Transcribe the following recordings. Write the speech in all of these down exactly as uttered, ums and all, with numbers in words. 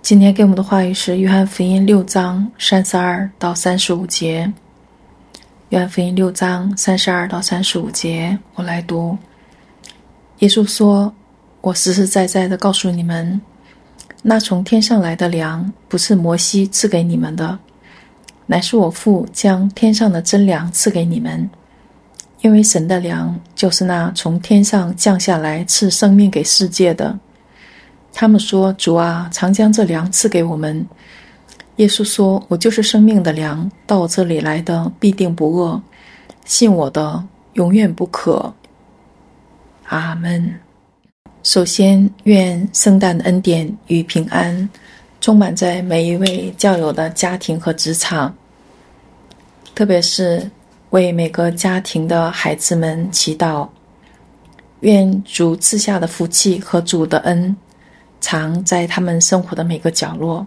今天给我们的话语是约翰福音六章三十二到三十五节。约翰福音六章三十二到三十五节，我来读。耶稣说：我实实在在的告诉你们，那从天上来的粮不是摩西赐给你们的，乃是我父将天上的真粮赐给你们。因为神的粮就是那从天上降下来赐生命给世界的。他们说：主啊，常将这粮赐给我们。耶稣说：我就是生命的粮，到我这里来的必定不饿，信我的永远不渴。阿们。首先，愿圣诞的恩典与平安充满在每一位教友的家庭和职场，特别是为每个家庭的孩子们祈祷，愿主赐下的福气和主的恩常在他们生活的每个角落。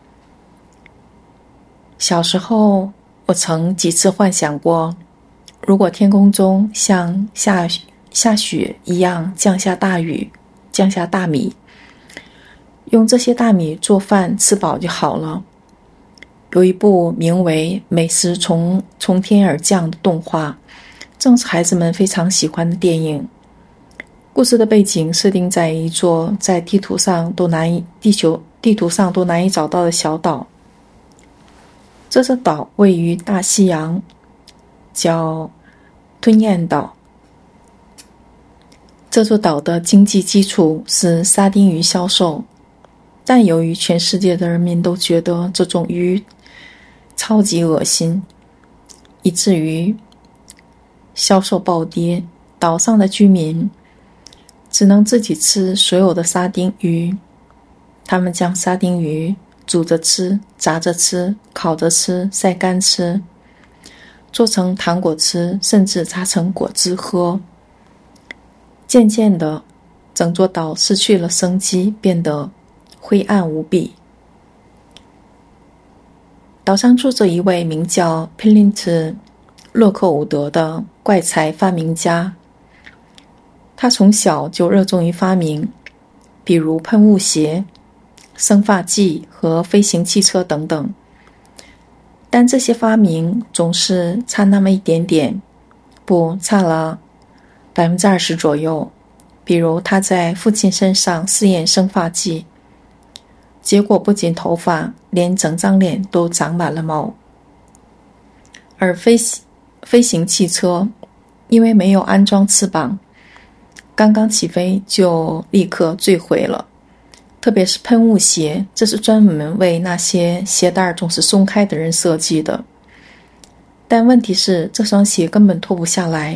小时候，我曾几次幻想过，如果天空中像下下雪一样降下大雨，降下大米，用这些大米做饭吃饱就好了。有一部名为《美食从从天而降》的动画，正是孩子们非常喜欢的电影。故事的背景设定在一座在地图上都难以地球地图上都难以找到的小岛。这座岛位于大西洋，叫吞咽岛。这座岛的经济基础是沙丁鱼销售，但由于全世界的人民都觉得这种鱼超级恶心，以至于销售暴跌，岛上的居民只能自己吃所有的沙丁鱼。他们将沙丁鱼煮着吃，炸着吃，烤着吃，晒干吃，做成糖果吃，甚至榨成果汁喝。渐渐的，整座岛失去了生机，变得灰暗无比。岛上住着一位名叫佩林特·洛克伍德的怪才发明家。他从小就热衷于发明，比如喷雾鞋、生发剂和飞行汽车等等。但这些发明总是差那么一点点，不，差了百分之二十左右。比如他在父亲身上试验生发剂，结果不仅头发，连整张脸都长满了毛。而飞飞行汽车因为没有安装翅膀，刚刚起飞就立刻坠毁了。特别是喷雾鞋，这是专门为那些鞋带总是松开的人设计的。但问题是，这双鞋根本脱不下来。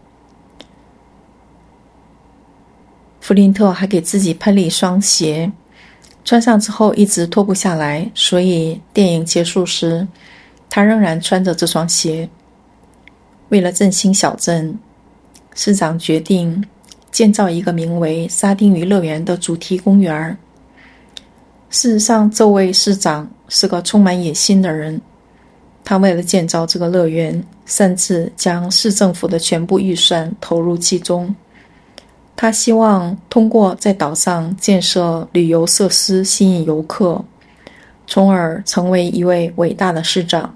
弗林特还给自己喷了一双鞋，穿上之后一直脱不下来，所以电影结束时，他仍然穿着这双鞋。为了振兴小镇，市长决定建造一个名为沙丁鱼乐园的主题公园。事实上，这位市长是个充满野心的人，他为了建造这个乐园，甚至将市政府的全部预算投入其中。他希望通过在岛上建设旅游设施吸引游客，从而成为一位伟大的市长。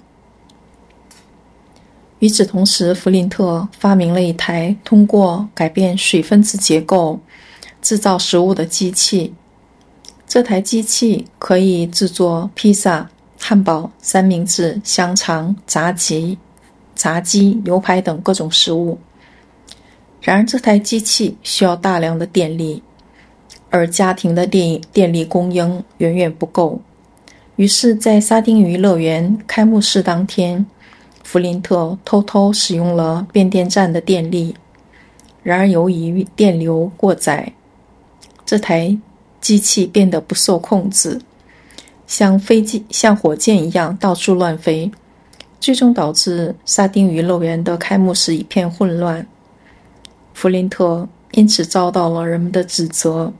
与此同时，弗林特发明了一台通过改变水分子结构制造食物的机器。这台机器可以制作披萨、汉堡、三明治、香肠、炸鸡、炸鸡、牛排等各种食物。然而这台机器需要大量的电力，而家庭的电电力供应远远不够。于是在沙丁鱼乐园开幕式当天，弗林特偷偷使用了变电站的电力。然而由于电流过载，这台机器变得不受控制，像飞机像火箭一样到处乱飞，最终导致沙丁鱼乐园的开幕式一片混乱。弗林特因此遭到了人们的指责。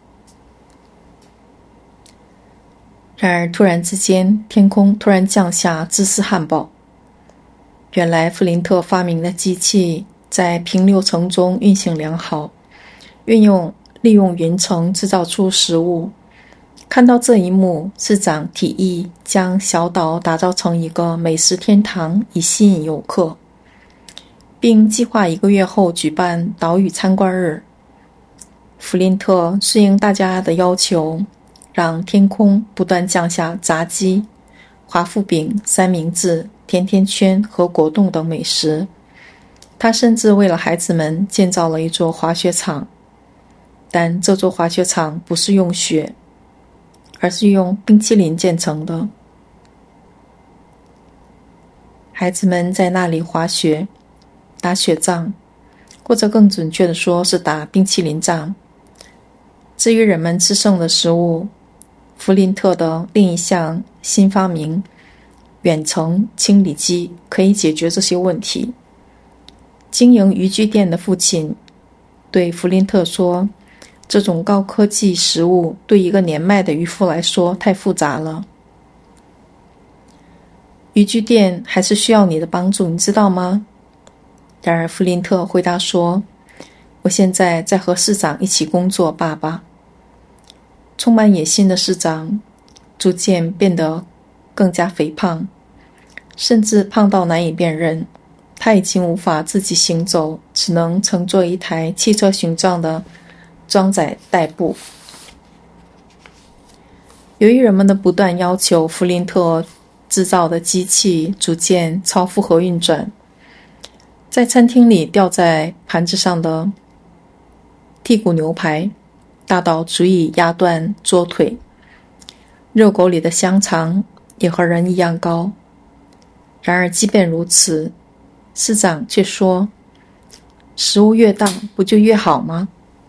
然而突然之间，天空突然降下芝士汉堡。原来弗林特发明的机器在平流层中运行良好，运用利用云层制造出食物， 看到这一幕，市长提议将小岛打造成一个美食天堂，以吸引游客，并计划一个月后举办岛屿参观日。弗林特顺应大家的要求，让天空不断降下炸鸡、华夫饼、三明治、甜甜圈和果冻等美食。他甚至为了孩子们建造了一座滑雪场，但这座滑雪场不是用雪，而是用冰淇淋建成的。孩子们在那里滑雪、打雪仗，或者更准确的说是打冰淇淋仗。至于人们吃剩的食物，弗林特的另一项新发明——远程清理机可以解决这些问题。经营渔具店的父亲对弗林特说，这种高科技食物对一个年迈的渔夫来说太复杂了。渔具店还是需要你的帮助，你知道吗？然而弗林特回答说，我现在在和市长一起工作，爸爸。充满野心的市长逐渐变得更加肥胖，甚至胖到难以辨认。他已经无法自己行走，只能乘坐一台汽车形状的装载代步。由于人们的不断要求，弗林特制造的机器逐渐超负荷运转。在餐厅里吊在盘子上的剔骨牛排大到足以压断桌腿，肉狗里的香肠也和人一样高。然而即便如此，市长却说，食物越大不就越好吗？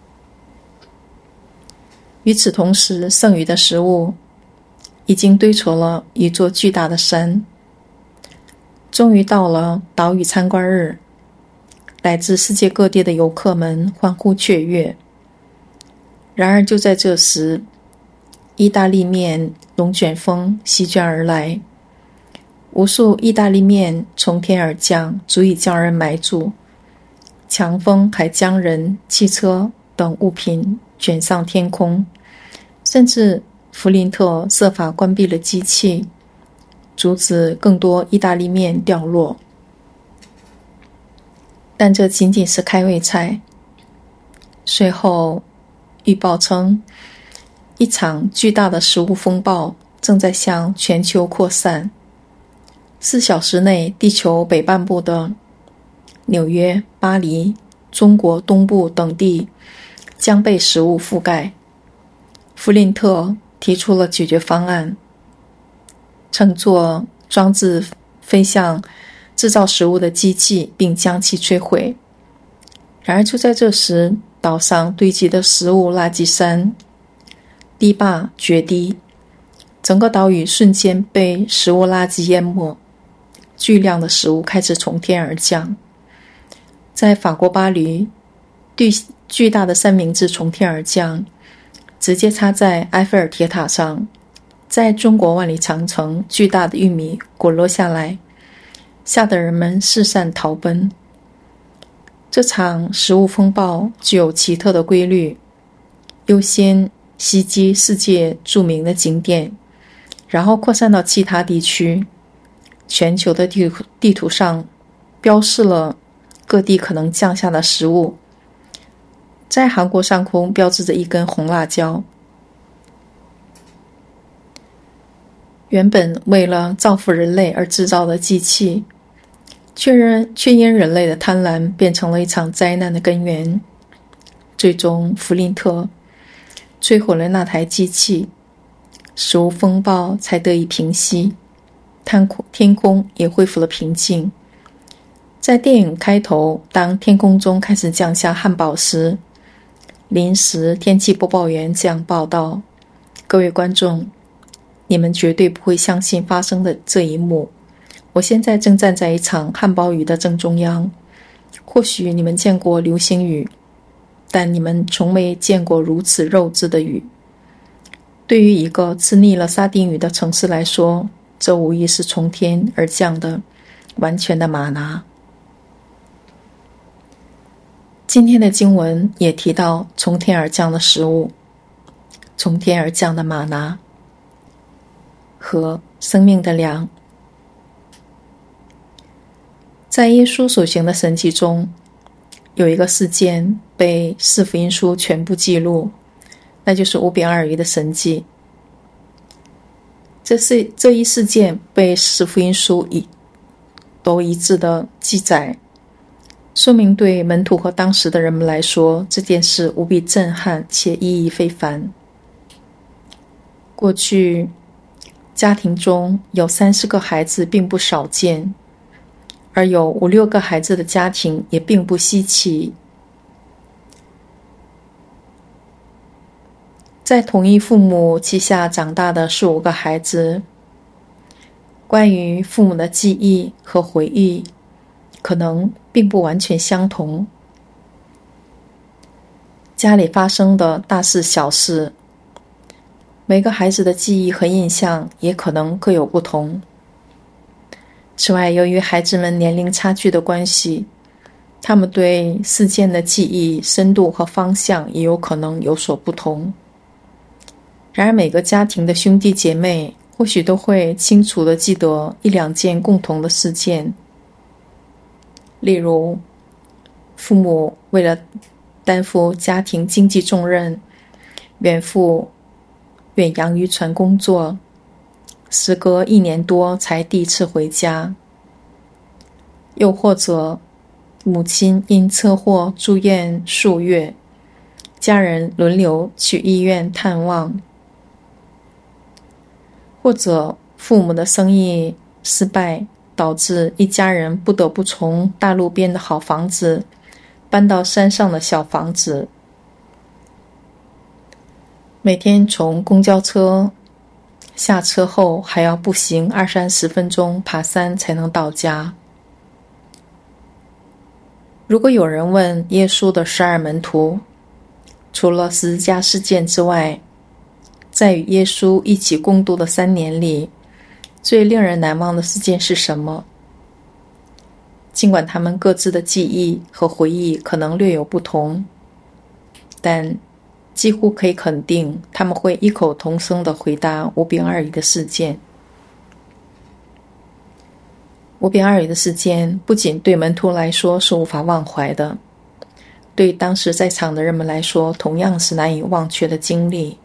与此同时，剩余的食物已经堆成了一座巨大的山。终于到了岛屿参观日，来自世界各地的游客们欢呼雀跃。然而就在这时，意大利面龙卷风席卷而来，无数意大利面从天而降，足以将人埋住。强风还将人、汽车等物品卷上天空，甚至弗林特设法关闭了机器，阻止更多意大利面掉落。但这仅仅是开胃菜。随后预报称，一场巨大的食物风暴正在向全球扩散。四小时内，地球北半部的纽约、巴黎、中国东部等地将被食物覆盖。弗林特提出了解决方案，乘坐装置飞向制造食物的机器，并将其摧毁。然而就在这时，岛上堆积的食物垃圾山堤坝决堤，整个岛屿瞬间被食物垃圾淹没，巨量的食物开始从天而降。在法国巴黎，巨巨大的三明治从天而降，直接插在埃菲尔铁塔上。在中国万里长城，巨大的玉米滚落下来，吓得人们四散逃奔。这场食物风暴具有奇特的规律，优先袭击世界著名的景点，然后扩散到其他地区。全球的地图地图上标示了各地可能降下的食物。在韩国上空标志着一根红辣椒。原本为了造福人类而制造的机器，却人却因人类的贪婪变成了一场灾难的根源。最终弗林特摧毁了那台机器，食物风暴才得以平息，天空也恢复了平静。在电影开头，当天空中开始降下汉堡时，临时天气播报员这样报道：各位观众，你们绝对不会相信发生的这一幕。我现在正站在一场汉堡雨的正中央。或许你们见过流星雨，但你们从没见过如此肉质的雨。对于一个吃腻了沙丁鱼的城市来说，这无疑是从天而降的完全的玛拿。今天的经文也提到从天而降的食物。 从天而降的玛拿和生命的粮。在耶稣所行的神迹中，有一个事件被四福音书全部记录，那就是五饼二鱼的神迹。这是这一事件被四福音书一都一致的记载，说明对门徒和当时的人们来说，这件事无比震撼且意义非凡。过去家庭中有三四个孩子并不少见，而有五六个孩子的家庭也并不稀奇。在同一父母膝下长大的四五个孩子，关于父母的记忆和回忆可能并不完全相同。家里发生的大事小事，每个孩子的记忆和印象也可能各有不同。此外，由于孩子们年龄差距的关系，他们对事件的记忆深度和方向也有可能有所不同。然而，每个家庭的兄弟姐妹或许都会清楚地记得一两件共同的事件，例如，父母为了担负家庭经济重任，远赴远洋渔船工作，时隔一年多才第一次回家；又或者，母亲因车祸住院数月，家人轮流去医院探望；或者父母的生意失败，导致一家人不得不从大路边的好房子搬到山上的小房子，每天从公交车下车后还要步行二三十分钟爬山才能到家。如果有人问耶稣的十二门徒，除了十字架事件之外，在与耶稣一起共度的三年里，最令人难忘的事件是什么？尽管他们各自的记忆和回忆可能略有不同，但几乎可以肯定，他们会异口同声地回答五饼二鱼的事件。五饼二鱼的事件不仅对门徒来说是无法忘怀的，对当时在场的人们来说，同样是难以忘却的经历。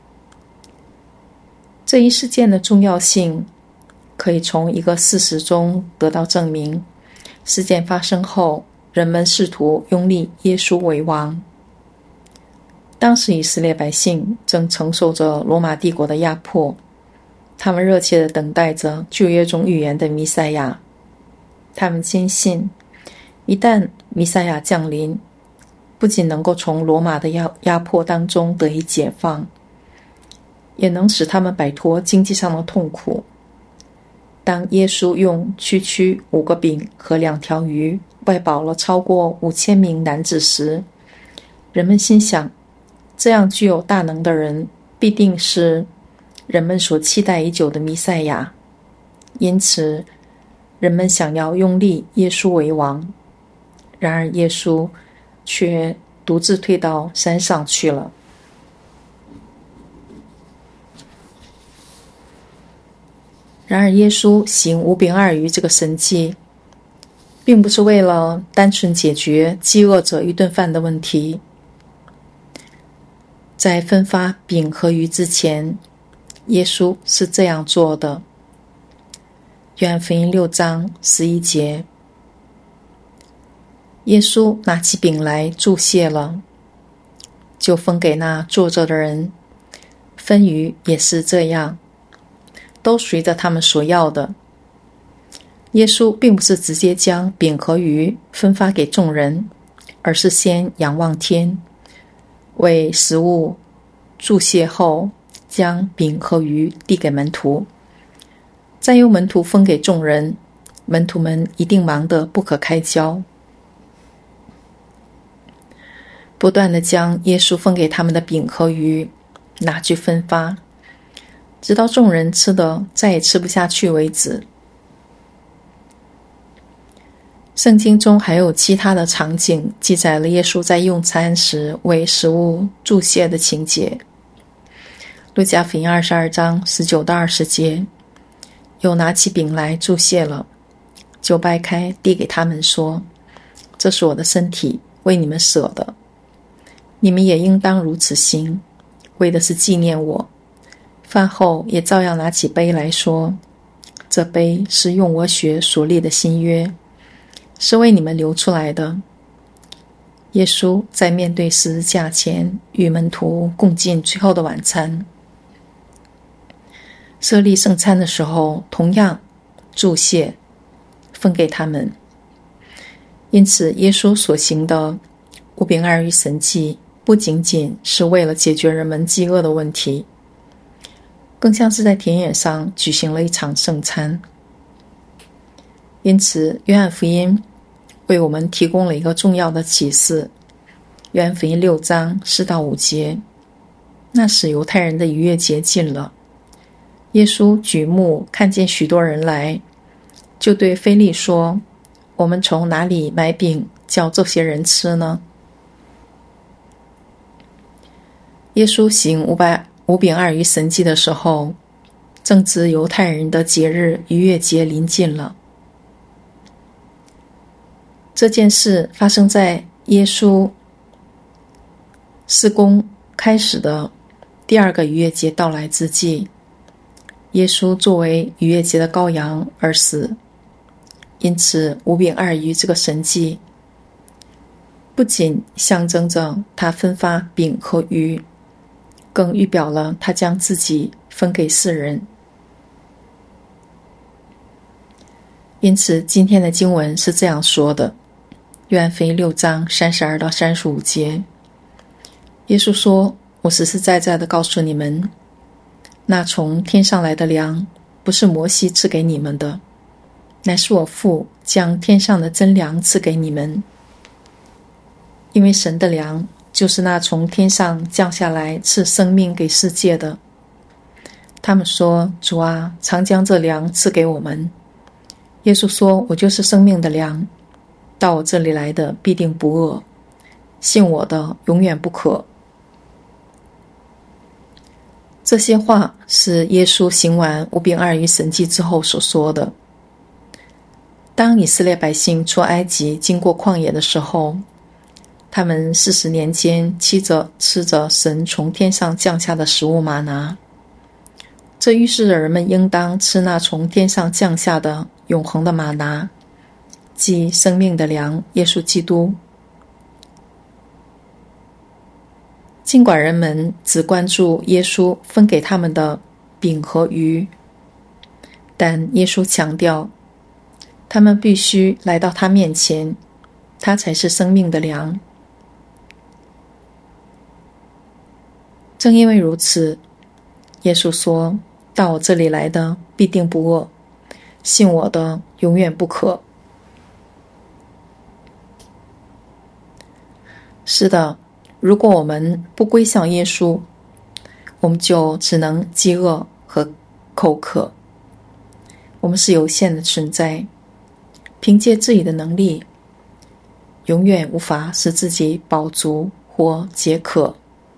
这一事件的重要性可以从一个事实中得到证明。事件发生后，人们试图拥立耶稣为王。当时以色列百姓正承受着罗马帝国的压迫，他们热切地等待着旧约中预言的弥赛亚。他们坚信，一旦弥赛亚降临，不仅能够从罗马的压压迫当中得以解放，也能使他们摆脱经济上的痛苦。当耶稣用区区五个饼和两条鱼喂饱了超过五千名男子时，人们心想，这样具有大能的人必定是人们所期待已久的弥赛亚。因此，人们想要拥立耶稣为王。然而耶稣却独自退到山上去了。然而耶稣行五饼二鱼这个神迹，并不是为了单纯解决饥饿者一顿饭的问题。在分发饼和鱼之前，耶稣是这样做的。约翰福音六章十一节，耶稣拿起饼来祝谢了，就分给那坐着的人，分鱼也是这样，都随着他们所要的。耶稣并不是直接将饼和鱼分发给众人，而是先仰望天，为食物祝谢后，将饼和鱼递给门徒，再由门徒分给众人。门徒们一定忙得不可开交，不断地将耶稣分给他们的饼和鱼拿去分发，直到众人吃得再也吃不下去为止。圣经中还有其他的场景记载了耶稣在用餐时为食物祝谢的情节。 路加福音二十二章十九到二十节，又拿起饼来祝谢了，就掰开递给他们说，这是我的身体，为你们舍的，你们也应当如此行，为的是纪念我。饭后也照样拿起杯来说，这杯是用我血所立的新约，是为你们流出来的。耶稣在面对十字架前与门徒共进最后的晚餐，设立圣餐的时候同样祝谢分给他们。因此耶稣所行的五饼二鱼神迹不仅仅是为了解决人们饥饿的问题，更像是在田野上举行了一场圣餐。因此约翰福音为我们提供了一个重要的启示。约翰福音六章四到五节，那时犹太人的逾越节近了，耶稣举目看见许多人来，就对腓力说，我们从哪里买饼叫这些人吃呢？耶稣行五百五饼二鱼神迹的时候，正值犹太人的节日逾越节临近了。这件事发生在耶稣事工开始的第二个逾越节到来之际，耶稣作为逾越节的羔羊而死。因此五饼二鱼这个神迹不仅象征着他分发饼和鱼，更预表了他将自己分给世人。因此今天的经文是这样说的，约翰福音六章三十二到三十五节，耶稣说，我实实在在地告诉你们，那从天上来的粮不是摩西赐给你们的，乃是我父将天上的真粮赐给你们。因为神的粮就是那从天上降下来赐生命给世界的。他们说，主啊，常将这粮赐给我们。耶稣说，我就是生命的粮，到我这里来的必定不饿，信我的永远不渴。这些话是耶稣行完五饼二鱼神迹之后所说的。当以色列百姓出埃及经过旷野的时候，他们四十年间吃着吃着神从天上降下的食物吗哪，这预示着人们应当吃那从天上降下的永恒的吗哪，即生命的粮耶稣基督。尽管人们只关注耶稣分给他们的饼和鱼，但耶稣强调，他们必须来到他面前，他才是生命的粮。正因为如此，耶稣说，到我这里来的必定不饿，信我的永远不渴。是的，如果我们不归向耶稣，我们就只能饥饿和口渴。我们是有限的存在，凭借自己的能力，永远无法使自己饱足或解渴。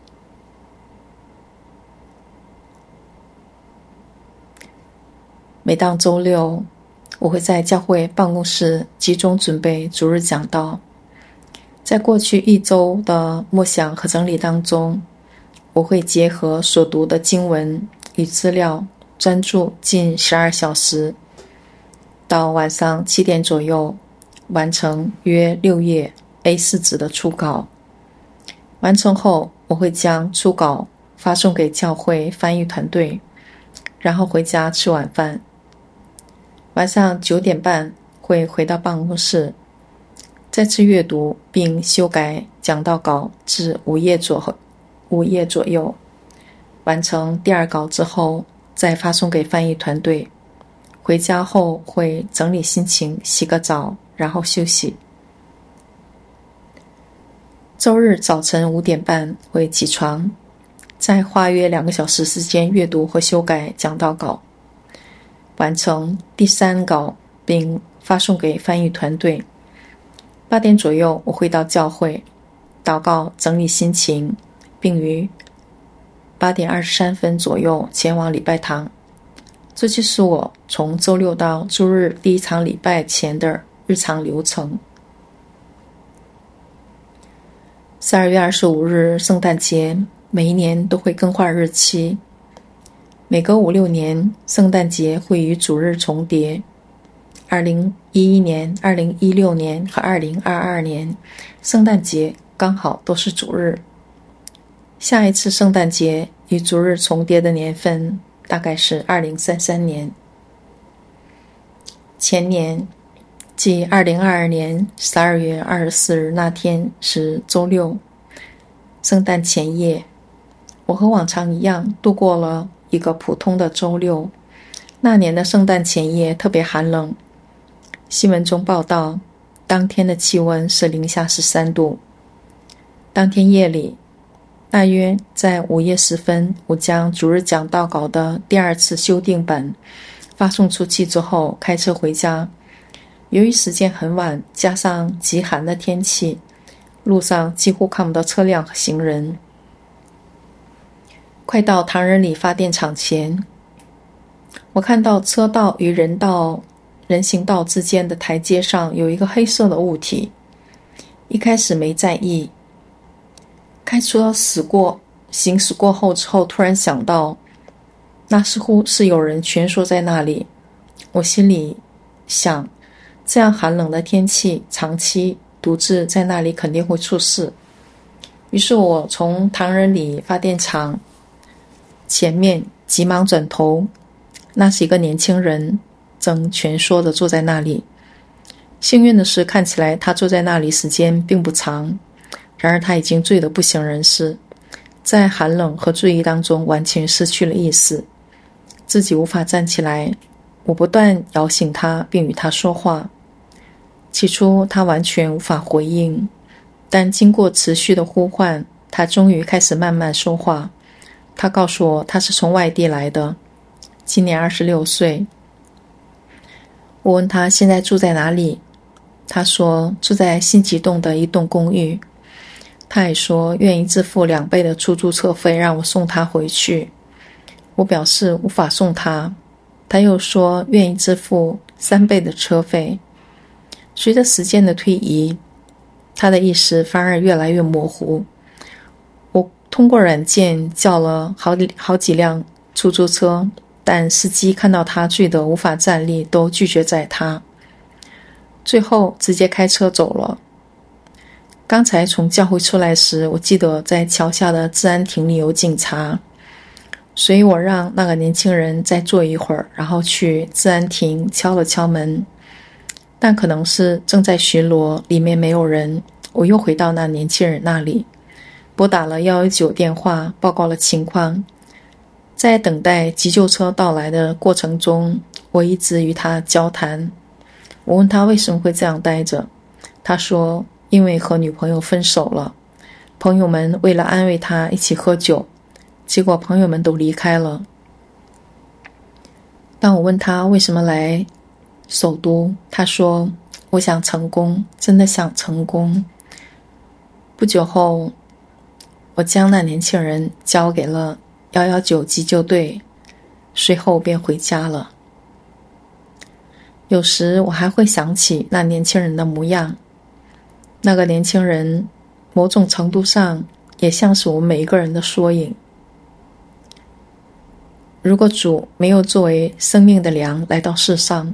每当周六，我会在教会办公室集中准备主日讲道。在过去一周的默想和整理当中，我会结合所读的经文与资料，专注近十二小时，到晚上七点左右完成约六页 A 四 纸的初稿。完成后，我会将初稿发送给教会翻译团队，然后回家吃晚饭。晚上九点半会回到办公室，再次阅读并修改讲道稿至五页左五页左右。完成第二稿之后，再发送给翻译团队。回家后会整理心情，洗个澡，然后休息。周日早晨五点半会起床，再花约两个小时时间阅读和修改讲道稿。完成第三稿并发送给翻译团队。八点左右我会到教会祷告，整理心情，并与八点二十三分左右前往礼拜堂。这就是我从周六到周日第一场礼拜前的日常流程。十二月二十五日圣诞节，每一年都会更换日期。每隔五六年，圣诞节会与主日重叠。二零一一年、二零一六年和二零二二年，圣诞节刚好都是主日。下一次圣诞节与主日重叠的年份大概是二零三三年。前年，即二零二二年十二月二十四日那天是周六，圣诞前夜。我和往常一样度过了一个普通的周六。那年的圣诞前夜特别寒冷。新闻中报道，当天的气温是零下十三度。当天夜里，大约在午夜时分，我将主日讲道稿的第二次修订本发送出去之后，开车回家。由于时间很晚，加上极寒的天气，路上几乎看不到车辆和行人。快到唐人里发电厂前，我看到车道与人道人行道之间的台阶上有一个黑色的物体，一开始没在意，开车驶过行驶过后之后，突然想到那似乎是有人蜷缩在那里。我心里想，这样寒冷的天气，长期独自在那里肯定会出事。于是我从唐人里发电厂前面急忙转头，那是一个年轻人正蜷缩着坐在那里。幸运的是，看起来他坐在那里时间并不长，然而他已经醉得不省人事，在寒冷和醉意当中完全失去了意识，自己无法站起来。我不断摇醒他并与他说话，起初他完全无法回应，但经过持续的呼唤，他终于开始慢慢说话。他告诉我他是从外地来的，今年二十六岁。我问他现在住在哪里，他说住在新吉栋的一栋公寓。他也说愿意支付两倍的出租车费让我送他回去。我表示无法送他，他又说愿意支付三倍的车费。随着时间的推移，他的意识反而越来越模糊。我通过软件叫了好好几辆出租车，但司机看到他醉得无法站立，都拒绝载他，最后直接开车走了。刚才从教会出来时，我记得在桥下的治安亭里有警察，所以我让那个年轻人再坐一会儿，然后去治安亭敲了敲门，但可能是正在巡逻，里面没有人。我又回到那年轻人那里，拨打了一一九电话，报告了情况。在等待急救车到来的过程中，我一直与他交谈。我问他为什么会这样待着，他说因为和女朋友分手了，朋友们为了安慰他一起喝酒，结果朋友们都离开了。当我问他为什么来首都，他说我想成功，真的想成功。不久后，我将那年轻人交给了一一九急救队，随后便回家了。有时我还会想起那年轻人的模样，那个年轻人某种程度上也像是我们每一个人的缩影。如果主没有作为生命的粮来到世上，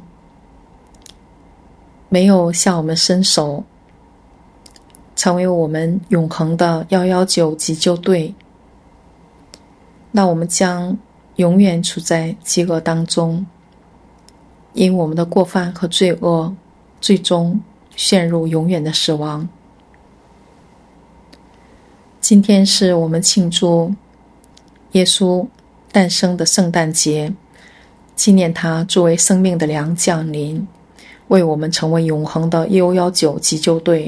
没有向我们伸手，成为我们永恒的一一九急救队，那我们将永远处在饥饿当中，因我们的过犯和罪恶，最终陷入永远的死亡。今天是我们庆祝耶稣诞生的圣诞节，纪念他作为生命的粮降临，为我们成为永恒的一一九急救队。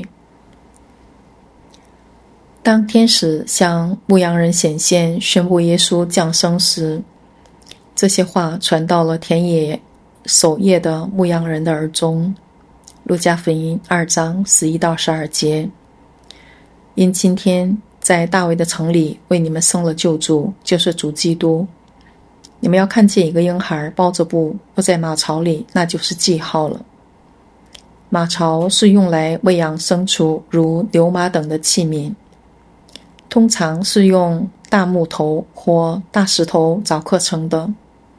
当天使向牧羊人显现，宣布耶稣降生时，这些话传到了田野守夜的牧羊人的耳中。路加福音二章十一到十二节。因今天在大卫的城里为你们生了救主，就是主基督。你们要看见一个婴孩包着布卧在马槽里，那就是记号了。马槽是用来喂养牲畜，如牛马等的器皿，通常是用大木头或大石头凿刻成的。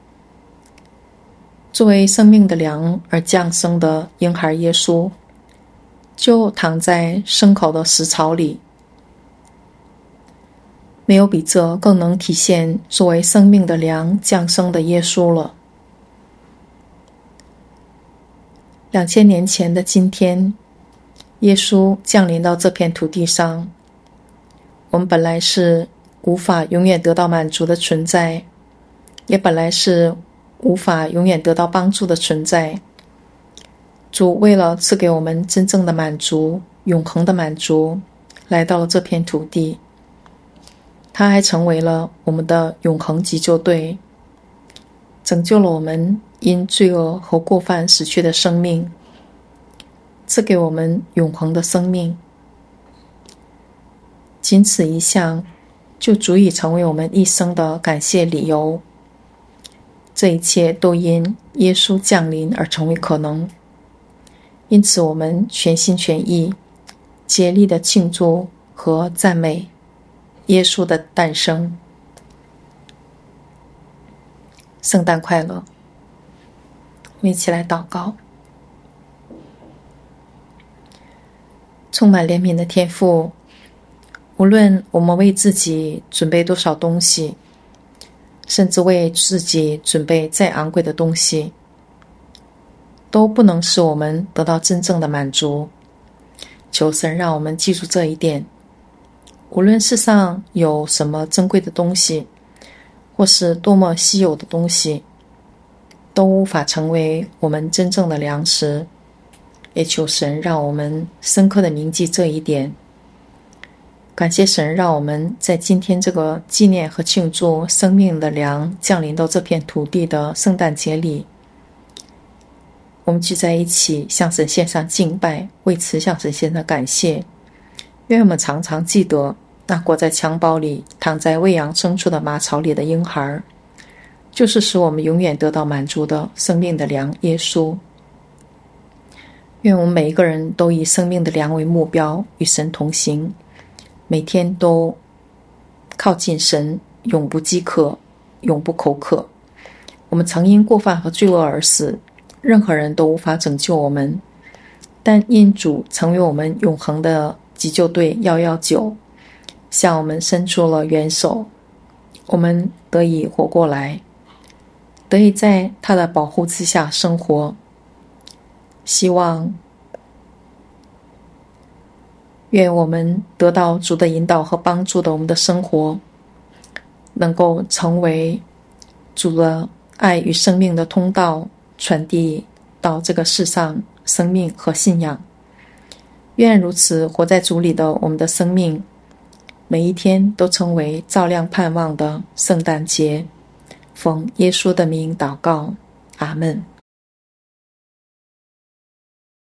作为生命的粮而降生的婴孩耶稣，就躺在牲口的食槽里。没有比这更能体现作为生命的粮降生的耶稣了。两千年前的今天，耶稣降临到这片土地上。我们本来是无法永远得到满足的存在，也本来是无法永远得到帮助的存在。主为了赐给我们真正的满足，永恒的满足，来到了这片土地。他还成为了我们的永恒急救队，拯救了我们因罪恶和过犯死去的生命，赐给我们永恒的生命。仅此一项就足以成为我们一生的感谢理由。这一切都因耶稣降临而成为可能，因此我们全心全意竭力的庆祝和赞美耶稣的诞生。圣诞快乐！我们一起来祷告。充满怜悯的天父，无论我们为自己准备多少东西，甚至为自己准备再昂贵的东西，都不能使我们得到真正的满足。求神让我们记住这一点。无论世上有什么珍贵的东西，或是多么稀有的东西，都无法成为我们真正的粮食。也求神让我们深刻的铭记这一点。感谢神让我们在今天这个纪念和庆祝生命的粮降临到这片土地的圣诞节里，我们聚在一起向神献上敬拜，为此向神献上感谢。愿我们常常记得那裹在襁褓里躺在喂养牲畜的马槽里的婴孩，就是使我们永远得到满足的生命的粮耶稣。愿我们每一个人都以生命的粮为目标，与神同行，每天都靠近神，永不饥渴，永不口渴。我们曾因过犯和罪恶而死，任何人都无法拯救我们，但因主成为我们永恒的急救队一一九，向我们伸出了援手，我们得以活过来，得以在他的保护之下生活。希望愿我们得到主的引导和帮助的我们的生活，能够成为主的爱与生命的通道，传递到这个世上生命和信仰。愿如此活在主里的我们的生命，每一天都成为照亮盼望的圣诞节。奉耶稣的名祷告，阿们。